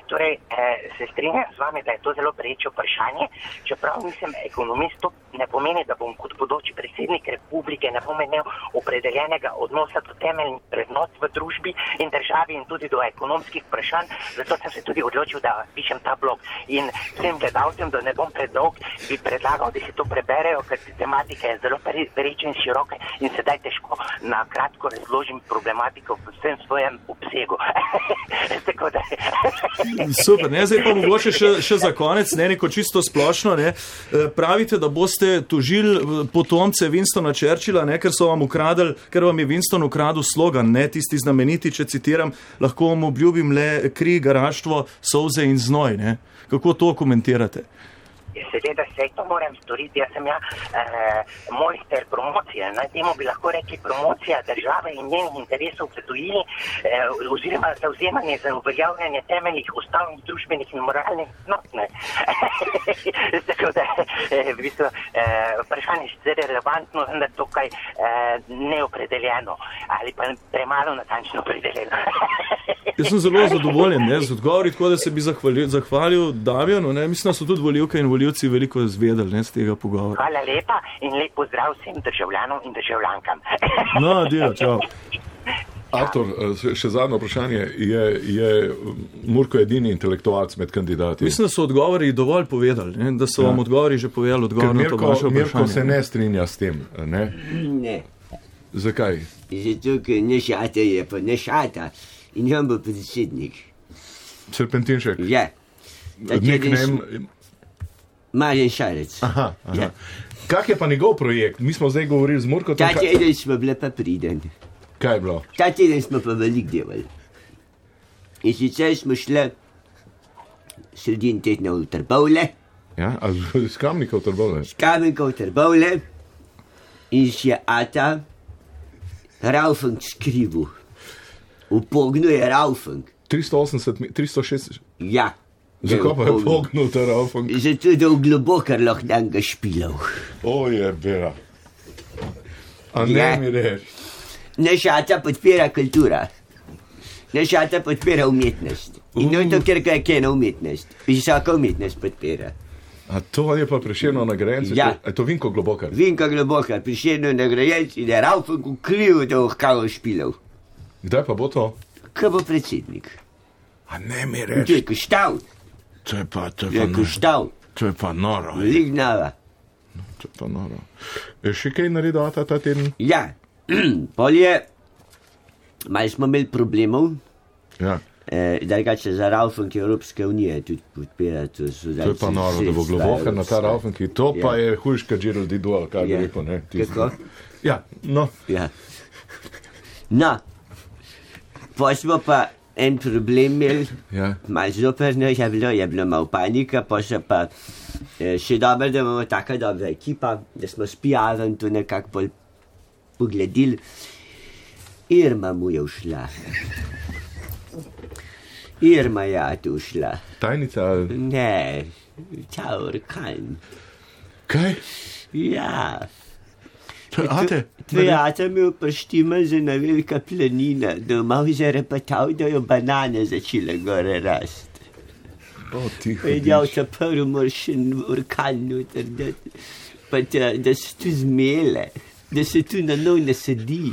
torej, eh, se strinjam z vami, da je to zelo preječe vprašanje, čeprav nisem ekonomist, to ne pomeni, da bom kot bodoči predsednik republike ne bom imel opredeljenega odnosa do temeljnih vrednot v družbi in državi in tudi do ekonomskih vprašanj, zato sem se tudi odločil, da pišem ta blog. In vsem gledalcem, da ne bom predolg, bi predlagal, da si to preberejo, ker tematika je zelo pereča in široka in sedaj težko na kratko razložim problematiko v vsem svojem obsegu. Tako da... Super, ne, zdaj pa mogoče še, še za konec, ne, neko čisto splošno, ne, pravite, da boste tožili potomce Winstona Churchilla, ne, ker so vam ukradli, ker vam je Winston ukradel slogan, ne, tisti znameniti, če citiram, lahko vam obljubim le kri, garaštvo, solze in znoj, ne. Kako to komentirate? Seveda se to moram storiti, jaz sem ja eh, mojster promocije, na temu bi lahko rekli promocija države in njenih interesov v tujini eh, oziroma zauzemanje za uveljavljanje temeljnih ustavnih, družbenih in moralnih vrednot. Tako da eh, v bistvu eh, vprašanje je relevantno, vendar tukaj eh, neopredeljeno ali pa premalo natančno opredeljeno. Jaz sem zelo zadovoljen, ne, z odgovori, tako da se bi zahvalil, zahvalil Damjanu, ne, mislim, da so tudi volivke in volivci veliko izvedeli, ne, z tega pogovora. Hvala lepa in lep pozdrav vsem državljanom in državljankam. No, adijo, čau. Artur, še zadnje vprašanje, je, je Murko edini intelektualc med kandidati? Mislim, da so odgovori dovolj povedali, ne, da so ja. vam odgovori že povedali odgovor na to vaše vprašanje. Mirko se ne strinja s tem, ne? Ne. Zakaj? Zato, ker ne šata je, pa ne šata. In on bo predsednik. Serpentinšek? Ja. Nickname? Marjan Šarec. Aha, aha. Ja. Kak je pa njegov projekt? Mi smo zdaj govorili z Murko. Ta teden smo bile pa priden. Kaj je bilo? Ta teden smo pa velik delali. In sicer smo šli sredin tedna v Trbovlje. Ja, a z Kamnika v Trbovlje? Z Kamnika v Trbovlje. In še Ata Raufeng skrivil. Upognil je Raufeng. tristo osemdeset, tristo šestdeset? Ja. Zakaj pa je upognil ta Raufeng? Zato, da v globokar lahko dan ga špilal. O, je bera. A ne ja. mi reč. Nešata podpira kultura. Nešata podpira umetnost. In uh. to, ker je kena umetnost. Visoka umetnost podpira. A to je pa Prešernov nagrajenec? Ja. Je to Vinko Globokar? Vinko Globokar, Prešernov nagrajenec in je Raufeng kriv, da bo kavo špilal. Kdaj pa bo to? Ko bo predsednik. A ne mi reč. To je koštav. To je pa, to je, je pa koštav. To je pa noro. Velik nava. No, to je pa noro. Je še kaj naredil ta, ta teden? Ja. Pol je, malo smo imeli problemov. Ja. Eh, Drugače za Raufeng Evropske unije tudi podpira. To, to je pa noro, da bo Globokar na ta Raufeng. To ja. pa je hujška Gerald Dual, kaj ja. bi rekel, ne? Kako? Ja, no. Ja. No. Pa smo pa en problem imeli, ja. malo zoprno je bilo, je bilo malo panika, pa še pa eh, še dobro, da imamo taka dobra ekipa, da smo s P R-om tu nekako pol pogledili. Irma mu je ušla. Irma je tu ušla. Tajnica? Ne, ta orkan. Kaj? Ja. Ate? Tvoj ata mi upoštima za ena velika planina, da malo zarepatal, da jo banane začele gore rast. O, tiho. Pa je djel ta prvi moršen orkan noter, da, pa ta, da se tu zmele, da se tu na nov nasedi.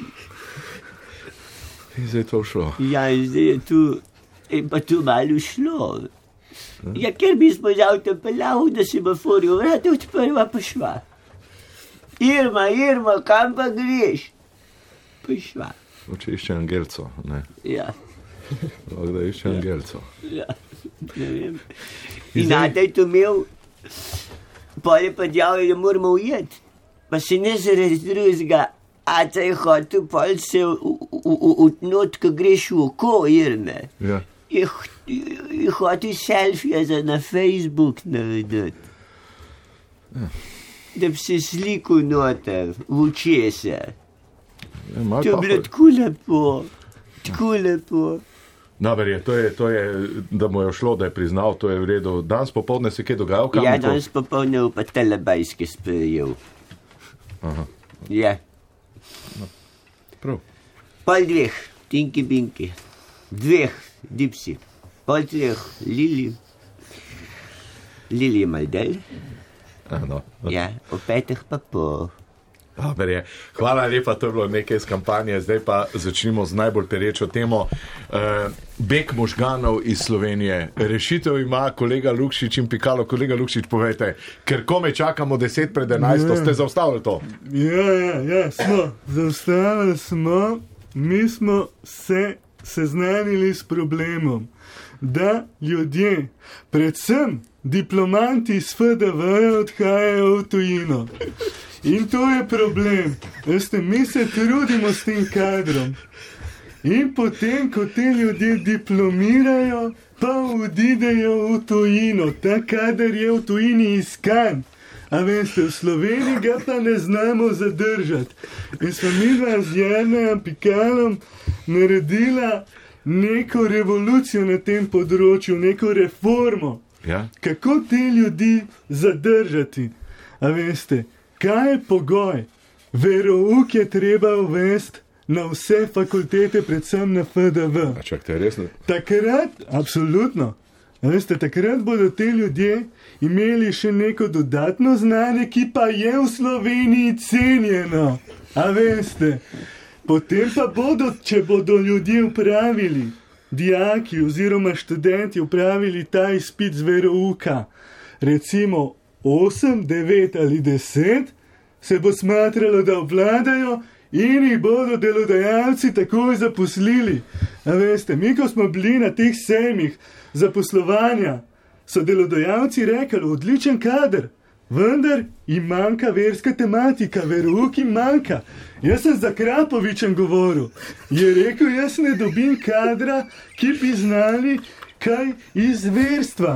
In zdaj to šlo? Ja, in zdaj je tu, in pa tu malo šlo. Ja, ker bi smo z avto peljal, da se bo foril vrata odprla pa šla. Irma, Irma, kam pa greš? Prišla. Oče išče angelco, ne? Ja. Lahko da išče ja. angelco. Ja, ne vem. In Ata je to imel, pa je pa djal, da moramo ujeti. Pa se ne zaradi drugega, Ata je hotel, pa se utnot, ko greš v oko, Irme. Ja. Je, je hotel selfije za na Facebook narediti. Ja. Da bi se slikal noter, v očese. Ja, to je bilo tako lepo, tako lepo. No, verje, to je, to je, da mu je šlo, da je priznal, to je v redu. Danes popoldne se kaj dogajal? Kam ja, danes popoldne pa telebajske sprejel. Aha. Ja. No. Prav. Pol dveh, tinki binki. Dveh, dipsi. pol treh Lili. Lili je Maldel. No. Ja, ob petih pa pol. Dobar je. Hvala lepa, to je bilo nekaj iz kampanje. Zdaj pa začnimo z najbolj perečo temo. Uh, beg možganov iz Slovenije. Rešitev ima kolega Lukšič in Pikalo. Kolega Lukšič, povejte, ker kome čakamo deset pred enajsto, ste zaustavili to? Ja, ja, ja, smo. Zaustavili smo. Mi smo se seznanili s problemom, da ljudje, predvsem diplomanti iz F D V-ja, odhajajo v tujino. In to je problem. Veste, mi se trudimo s tem kadrom. In potem, ko te ljudje diplomirajo, pa odidejo v tujino. Ta kader je v tujini iskan. A veste, v Sloveniji ga pa ne znamo zadržati. In smo mi z Janem Pikalom naredila neko revolucijo na tem področju, neko reformo. Ja? Kako te ljudi zadržati? A veste, kaj je pogoj? Verouk je treba uvesti na vse fakultete, predvsem na F D V. A čak, to je resno? Takrat, absolutno. A veste, takrat bodo te ljudje imeli še neko dodatno znanje, ki pa je v Sloveniji cenjeno. A veste, potem pa bodo, če bodo ljudje upravili, dijaki oziroma študenti upravili ta izpit z verouka, recimo osem, devet ali deset, se bo smatralo, da obvladajo in jih bodo delodajalci takoj zaposlili. A veste, mi ko smo bili na teh sejmih zaposlovanja, so delodajalci rekli, odličen kader, vendar jim manjka verska tematika, verouk jim manjka. Jaz sem za Krapovičem govoril, je rekel, jaz ne dobim kadra, ki bi znali kaj iz verstva.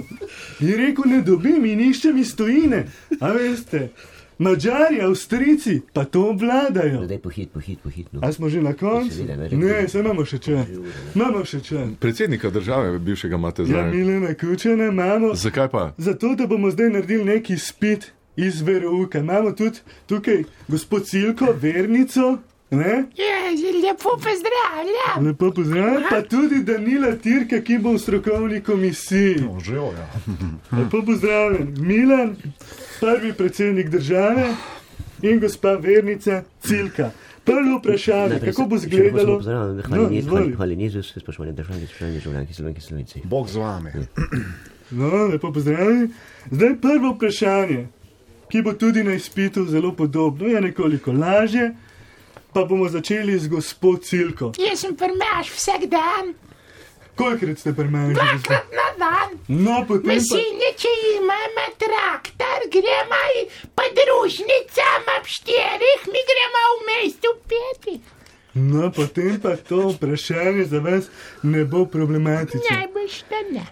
Je rekel, ne dobim in iščem iz tujine. A veste, Mađari, Avstrijci pa to obvladajo. Daj pohit, pohit, pohit. No. A smo že na koncu? Ne, se imamo še čas. Imamo še čas. Predsednika države, bivšega imate zdaj. Ja, Milena Kučana imamo. Zakaj pa? Zato, da bomo zdaj naredili neki spit iz verouka. Imamo tudi tukaj gospod Cilko, vernico. Ne? Ja, lepo pozdravljam. Lepo pozdravljam. Pa tudi Danila Tirka, ki bo v strokovni komisiji. No, že jo, ja. Lepo pozdravljam. Milan, prvi predsednik države in gospa vernica Cilka. Prvo vprašanje, kako bo izgledalo? Hvala Jezus, spoštovani državljani, spoštovani državljanke, Slovenke, Slovenci. Bog z vami. No, lepo pozdravljeni. Zdaj prvo vprašanje, ki bo tudi na izpitu zelo podobno, je nekoliko lažje. Pa bomo začeli z gospod Cilko. Jaz sem prmaš vsak dan. Kolikrat ste prmaš? Dvakrat na dan. No, potem pa... Mesine, če imamo traktor, gremo pa družnicam ob štirih, mi gremo v mestu petih. No, potem pa to vprašanje za vas ne bo problematično. Najbolj šta ne.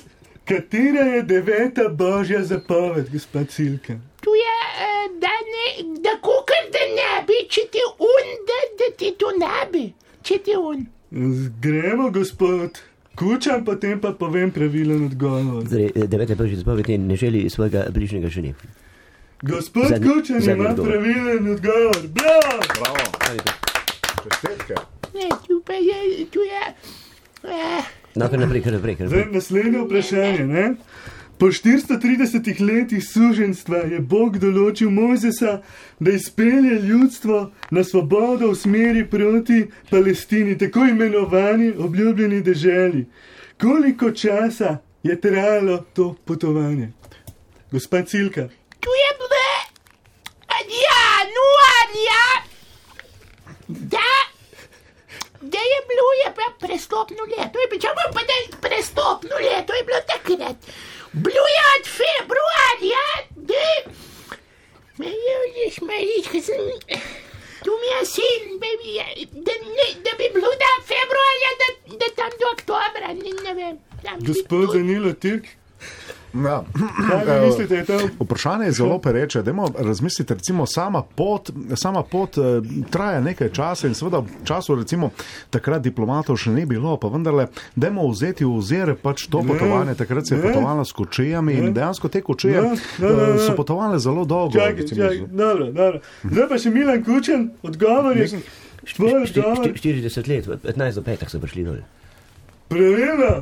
Katera je deveta božja zapoved, gospod Cilka? Tu je, da ne, da kukar da ne bi, če ti un, da, da ti tu ne bi, če ti un. Gremo, gospod Kučan, potem pa povem pravilen odgovor. Zdaj, deveta božja zapoved je ne želi svojega bližnjega ženi. Gospod Zadnji, Kučan ima pravilen odgovor. Bravo! Bravo. Čestitke. Ne, tu pa je, tu je... Eh. No, kar naprej, kar naprej, kar naprej. Zdaj, naslednje vprašanje, ne? Po štiristo tridesetih letih suženjstva je Bog določil Mojzesa, da izpelje ljudstvo na svobodo v smeri proti Palestini, tako imenovani obljubljeni deželi. Koliko časa je trajalo to potovanje? Gospa Cilka. Tu je bilo januarja, da, da je bilo je pa prestopno leto, je pa, pa da je prestopno leto, je bilo takrat. Bilo je od februarja, da, me je vliš, me vliš, kaj sem, tu mi je sin, da, ne, da bi bilo da februarja, da, da tam do oktobra, ne, ne vem. Gospod Danilo Tirk. Ja. Kaj mislite, je to? Vprašanje je zelo pereče. Dajmo razmisliti, recimo sama pot, sama pot eh, traja nekaj časa in seveda v času recimo takrat diplomatov še ni bilo, pa vendarle dajmo vzeti v ozir pač to ne, potovanje, takrat se je potovala s kočijami in dejansko te kočije ne, ne, ne, ne. so potovale zelo dolgo. Čakaj, čakaj, dobro, dobro. Zdaj pa še Milan Kučan, odgovor je... štirideset let, petnajst do petih so prišli dol. Pravilno.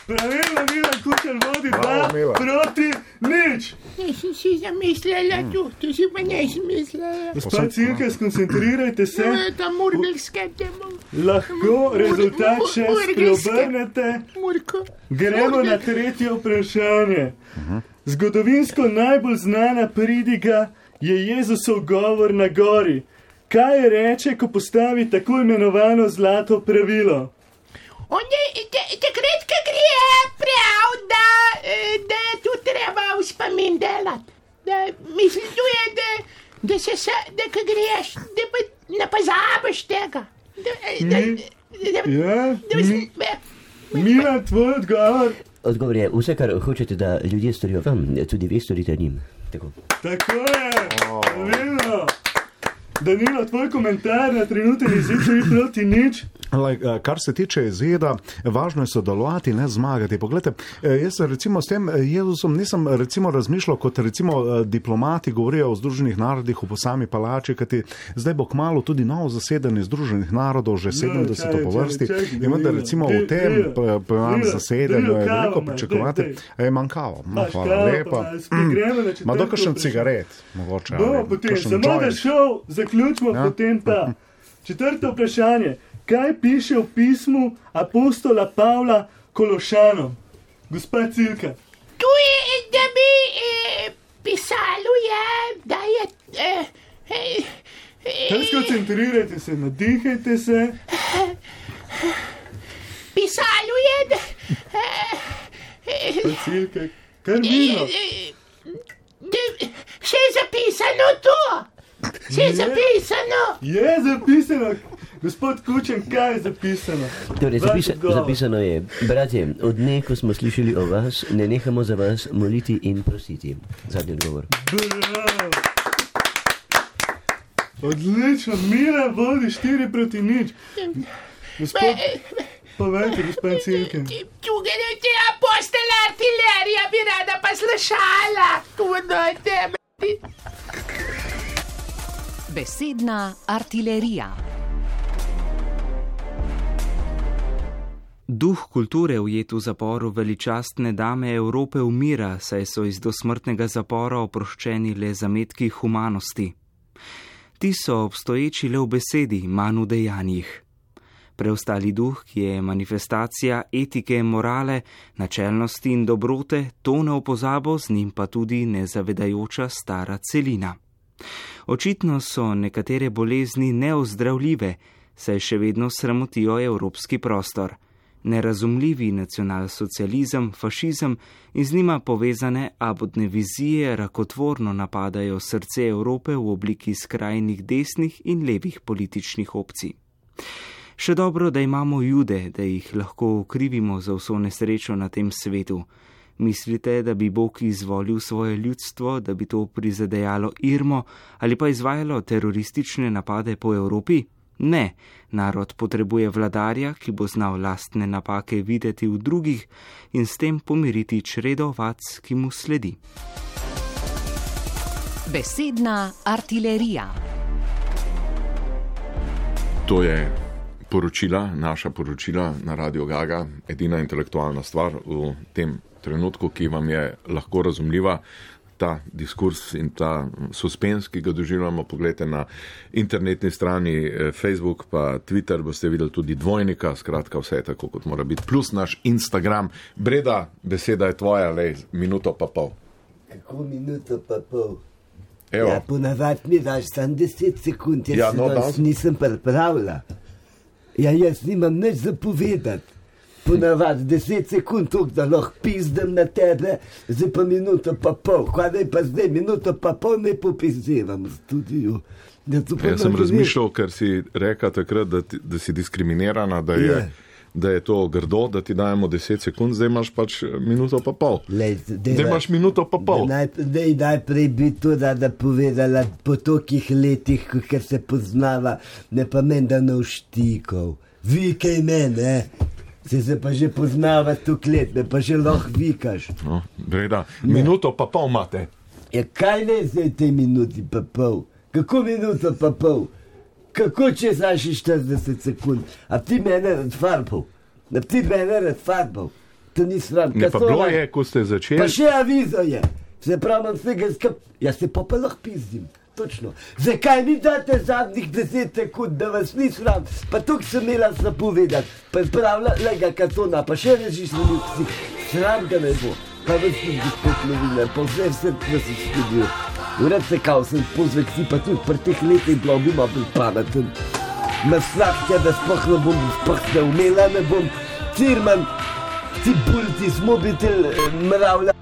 Pravilno, Milan Kučan vodi Bravo, dva Milan. proti nič. Nisem si zamislila tu, tu si pa nisem mislila. Gospa Cilke, skoncentrirajte se. No, ta murgelska demo. Lahko rezultat Mur- šest murgelska. preobrnete. Murko. Gremo na tretje vprašanje. Zgodovinsko najbolj znana pridiga je Jezusov govor na gori. Kaj reče, ko postavi tako imenovano zlato pravilo? On je, te- takrat, ko gre prav, da, eh, da je tu treba v spomin delati. Da, mislim, tu je, da, da se, sa- da ko greš, da pa ne pozabiš tega. Da, da, da, da, Ja, da, mi, da, Milan, tvoj odgovor. Odgovor je, vse, kar hočete, da ljudje storijo vam, tudi vi storite njim. Tako. Tako je, pravilno. Danilo, tvoj komentar na trenuten izid tri proti nič. Like, eh, kar se tiče izida, važno je sodelovati, ne zmagati. Poglejte, eh, jaz se recimo s tem eh, Jezusom nisem recimo razmišljal, kot recimo eh, diplomati govorijo o Združenih narodih v sami palači, kajti zdaj bo kmalo tudi novo zasedanje Združenih narodov, že sedemdeseto po vrsti. In vendar recimo v tem eh, prvem zasedanju je veliko pričakovati. Eh, manj kavo. No, hvala lepa. Ma do kakšen cigaret, mogoče. Bo, ali potem, kakšen samo da joint. šel, zaključimo Ja. potem pa. Četrto vprašanje. Kaj piše v pismu apostola Pavla Kološanom? Gospa Cilka. tu je, da bi eh, pisalo je, da je, eh, eh, Kaj eh, skoncentrirajte se, nadihajte se. pisalo je, da, eh, eh, Gospa Cilka, kar vidno. eh, da, še je zapisano to. Še je Je. zapisano. Je zapisano. Gospod Kučan, kaj je zapisano? Torej, Vaš zapisa, odgovor. zapisano je, bratje, od dne, ko smo slišali o vas, ne nehamo za vas moliti in prositi. Zadnji odgovor. Bravo. Odlično, Mila vodi štiri proti nič. Gospod, povejte, gospod Cilke. Tu gre ti apostol artilerija, bi rada pa slišala. Tu je tebe. Besedna artilerija. Duh kulture ujet v zaporu veličastne dame Evrope umira, saj so iz dosmrtnega zapora oproščeni le zametki humanosti. Ti so obstoječi le v besedi, manj v dejanjih. Preostali duh, ki je manifestacija etike, morale, načelnosti in dobrote, tone v pozabo, z njim pa tudi nezavedajoča stara celina. Očitno so nekatere bolezni neozdravljive, saj še vedno sramotijo evropski prostor. Nerazumljivi nacionalsocializem, fašizem in z njima povezane abodne vizije rakotvorno napadajo srce Evrope v obliki skrajnih desnih in levih političnih opcij. Še dobro, da imamo Jude, da jih lahko okrivimo za vso nesrečo na tem svetu. Mislite, da bi Bog izvolil svoje ljudstvo, da bi to prizadejalo Irmo ali pa izvajalo teroristične napade po Evropi? Ne, narod potrebuje vladarja, ki bo znal lastne napake videti v drugih in s tem pomiriti čredo ovac, ki mu sledi. Besedna artilerija. To je poročila, naša poročila na Radio Gaga, edina intelektualna stvar v tem trenutku, ki vam je lahko razumljiva. Ta diskurs in ta suspens, ki ga doživljamo, pogledajte na internetni strani Facebook pa Twitter, boste videli tudi dvojnika, skratka vse je tako, kot mora biti, plus naš Instagram. Breda, beseda je tvoja, lej, minuto pa pol. Kako minuto pa pol? Evo. Ja, ponavadi mi daš sam deset sekund, jaz Ja, ja, no, no, danes- nisem pripravila. Ja, jaz nimam nič za povedati. Ponavadi deset sekund, tok, da lahko pizdem na tebe, zdaj pa minuto pa pol. Kaj da je pa zdaj minuto pa pol, ne popizdevam v studiu. Ja, to pa Jaz sem ne gre. razmišljal, ker si rekla takrat, da, ti, da si diskriminirana, da je, Je. da je to grdo, da ti dajemo deset sekund, zdaj imaš pač minuto pa pol. Lej, Zdaj imaš minuto pa pol. Najprej, dej, najprej bi to rada povedala po tolikih letih, ker se poznava, ne pa meni, da ne vštikov. Vi kaj mene, se se pa že poznava toliko let, me pa že lahko vikaš. No, Breda, minuto pa pol imate. Ja, kaj ne zdaj te minuti pa pol? Kako minuto pa pol? Kako če znaš štirideset sekund? A ti mene rad farbov? A ti mene rad farbov? te ni sram. Ne, pa bilo je, ko ste začeli. Pa še avizo je. Se pravi, imam vsega skup. Jaz se pa pa lahko pizdim. Točno. Zakaj mi date zadnjih deset sekund, da vas ni sram? Pa tukaj sem imela za povedati. Pa spravila lega katona, pa še režiš na ljubci. Sram ga ne bo. Pa vas tudi gospod novinar, pa vse vse vas v studiu. Vred se kao sem pozvek si, pa tudi pri teh letih blogu ima bil pameten. Me strah te, da sploh ne bom, sploh ne umela, ne bom. Cirman, ti bulti, s mobitel, mravlja.